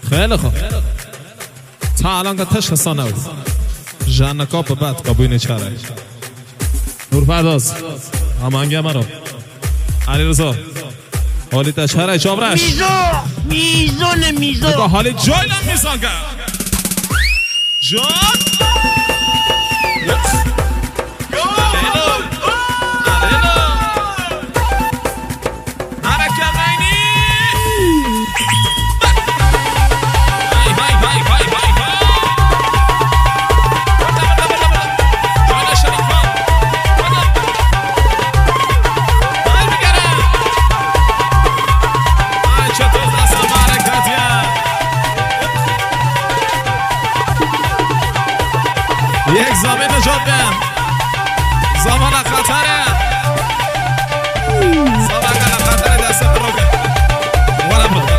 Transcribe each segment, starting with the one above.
خیلی خوب تا الان که تشخصا نبود جنکا به بعد کابوین چاره نور پرداز همانگه مرا علی رضا حالی تشهره چابرش میزون حالی جایلم میزان که جان یک زمین نجات بهم زمان خطره زمان خطره دست بروگه ورم رو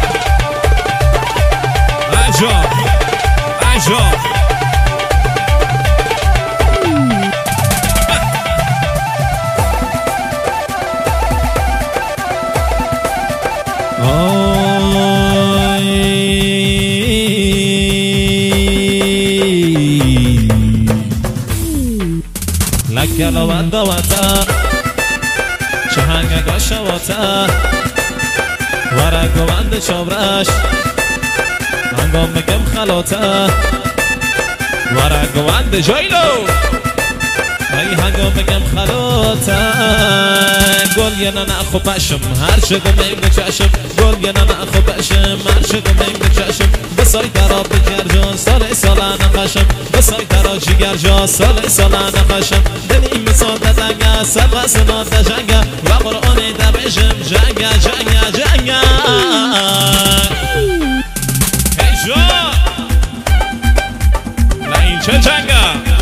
انجام لکلا و دوتا چهنگا شواتا ورگو بند چابرش هنگام بگم خلاتا ورگو بند جایلو ای هنگام بگم خلاتا گل یه نه خوبشم هر چه گمیم چشم گل یه نه خوبشم هر چه گمیم چشم بسای درا بگر جان سال نقشم بسای درا جگر جان سال نقشم دنی مثال دنگا سبا سنا دجنگا و قرآن دبشم جنگا هی جان نه این چه جنگا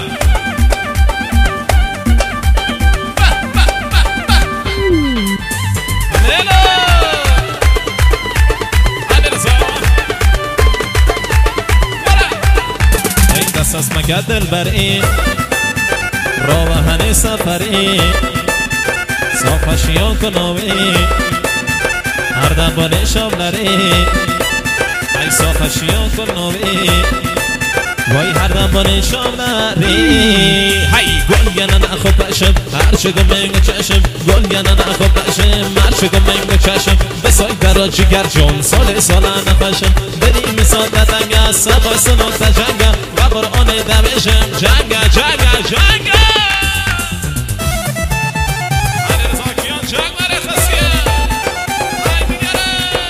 دست مگه دل بری راوهن سفری صافشیان کنوی هر دنبال شاملری ای صافشیان کنوی وای هر دنبال شاملری هی گل یه نه خوب بشم هر چه گمینگ چشم گل یه نه خوب بشم هر چه گمینگ چشم بسای درا جگر جون سال نقشم دلی مثال دنگا سبا سنو تجنگا و قرآن دمشم جنگا علی رضا کیان جنگ بره خسیه های میگره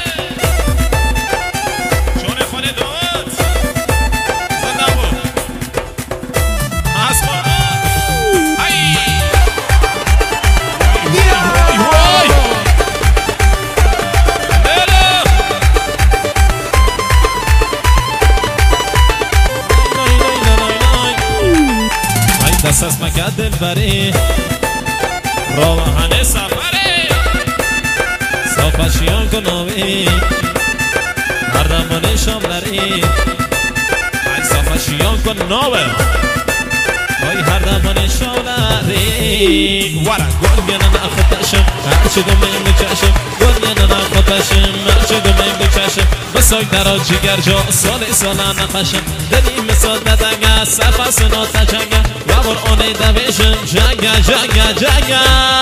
جون خانه داد زنده بود حسبان های وای دست از مگه دل بری راوهن سفری صافشیان کنوی هر دنبال شاملری ای صافشیان کنوی وای هر دنبال شاملری ورا گل یه نه خوب بشم هر چه گمینگ چشم گل یه نه خوب بشم هر چه گمینگ چشم بسای درا جگر جا سال نقشم دلی مثال ندنگا سفا سنا تجنگا و قرآن دوشم جنگا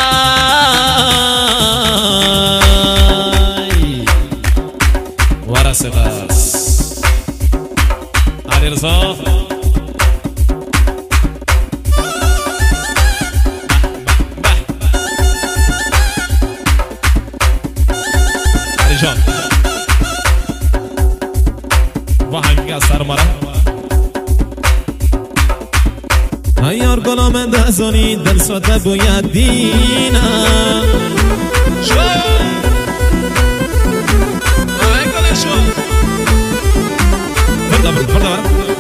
ورسه بس علی رضا علی جان و هنگی از سر مرم ایار گلام دهزانی دل ساده باید دینم فردا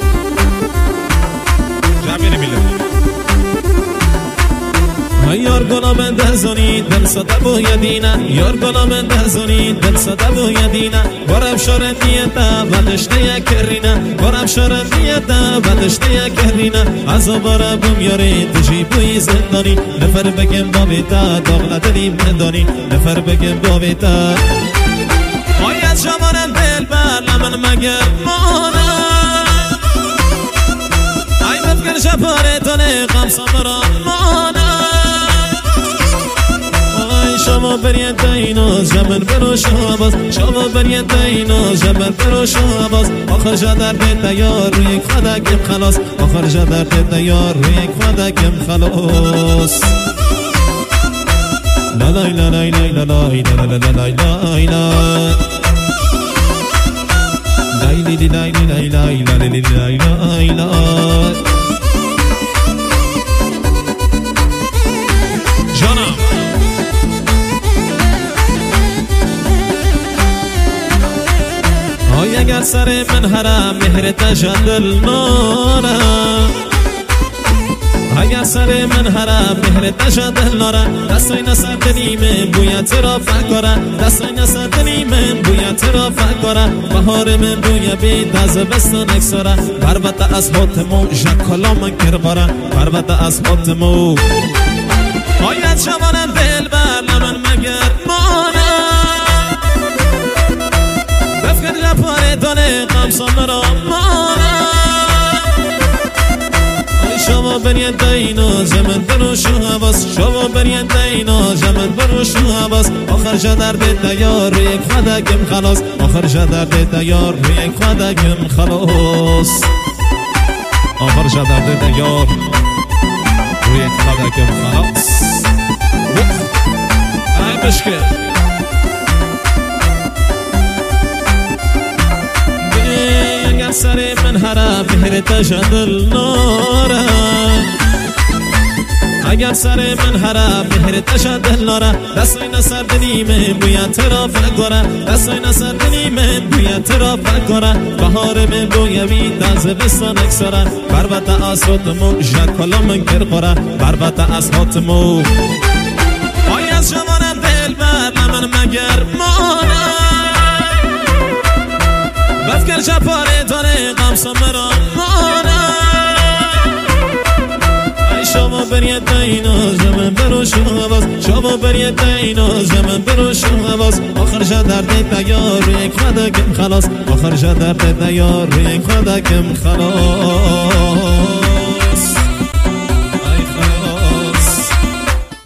جمعی نمیلم یار گلام دهزانی دل ساده باید یار گلام دهزانی دل ساده باید برم شرندیتا بدشته کرینه برم شرندیتا بدشته کرینه از بار بوم یاری تجی بوی زندانی نفر بگم باویتا داغلا دلی مندانی نفر بگم باویتا از جوانم دل بر لمن مگر مانم ای بفکر شپاره تانه قمسا مرا مانم ای شما برید اینو زمن برو شاباز شما برید اینو زمن برو شاباز آخر جا درد دیار روی خدکم خلاص آخر جا درد دیار روی خدکم خلاص لا لا لا لا لا لا لا لا لا لا لا جانم آی اگر سر من حرم مهر تجلل نارم اگر سر من حرم مهر تجلل نارم دستای نصر دلی من بویت را فکرم دستای نصر دلی من بویت را فکرم بهار من بوی بید از بستان اکسارم بربت از حاتمو جکالا من کربارم بربت از حاتمو آید شمانم دل بر لمن مگر مانم بفکر لپاره دانه قمسا مرا مانم شما برید اینو زمن برو شواز شما برید اینو زمن برو شواز آخر جا درد دیار روی یک خدکم خلاص آخر جا درد دیار روی یک خدکم خلاص آخر جا درد دیار روی یک خدکم خلاص ای بشکر اگر سر من حرم مهر تجلل نارم اگر سر من حرم مهر تجلل نارم دستای نصر دلی من بویت را فکرم دستای نصر دلی من بویت را فکرم بهار من بویوی دز بستان اکسارم بربت از حاتمو جکالا من کرخورم بربت از حاتمو آی از شمانم دل بر لمن مگر مانم بفکر شپاره دانه قمسا مرا مانم ای شما برید اینو زمن برو شواز شما برید اینو زمن برو شواز آخر جا درد دیار روی یک خدکم خلاص آخر جا درد دیار روی یک خدکم خلاص